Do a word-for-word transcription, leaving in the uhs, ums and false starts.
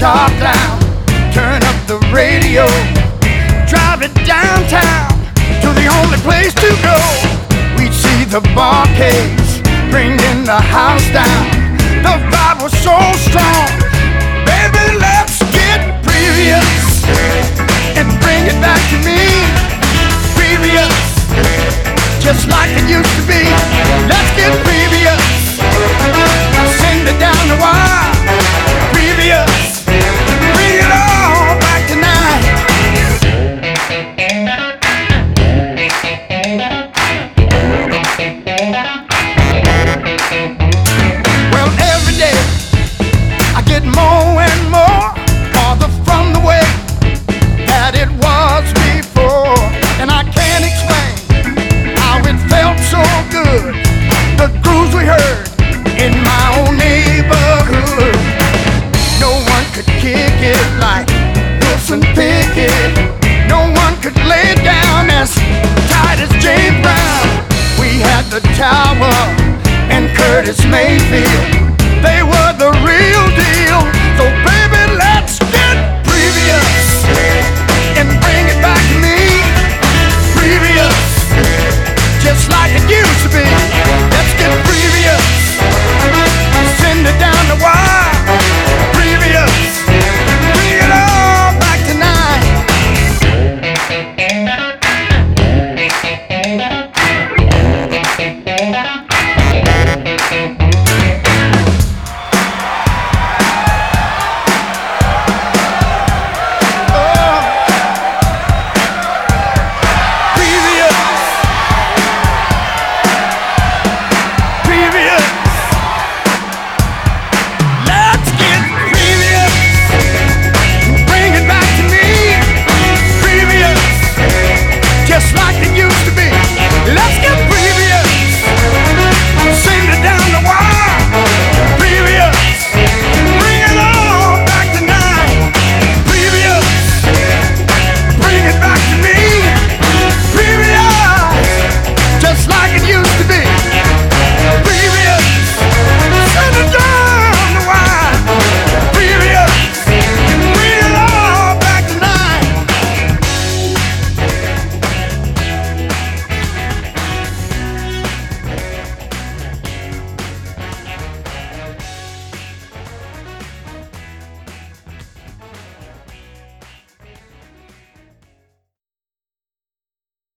top down, turn up the radio, drive it downtown to the only place to go. We'd see the barcades bringing the house down. The vibe was so strong. Baby, let's get previous and bring it back to me. Previous, just like it used to be. Let's get previous. Send it down the wire. Previous, bring it all back tonight. Well, every day I get more and more farther from the way that it was before, and I can't explain how it felt so good. The grooves we heard in my own neighborhood. No one could kick it like Wilson Pickett. No one could lay it down as tight as James Brown. We had the Tower and Curtis Mayfield.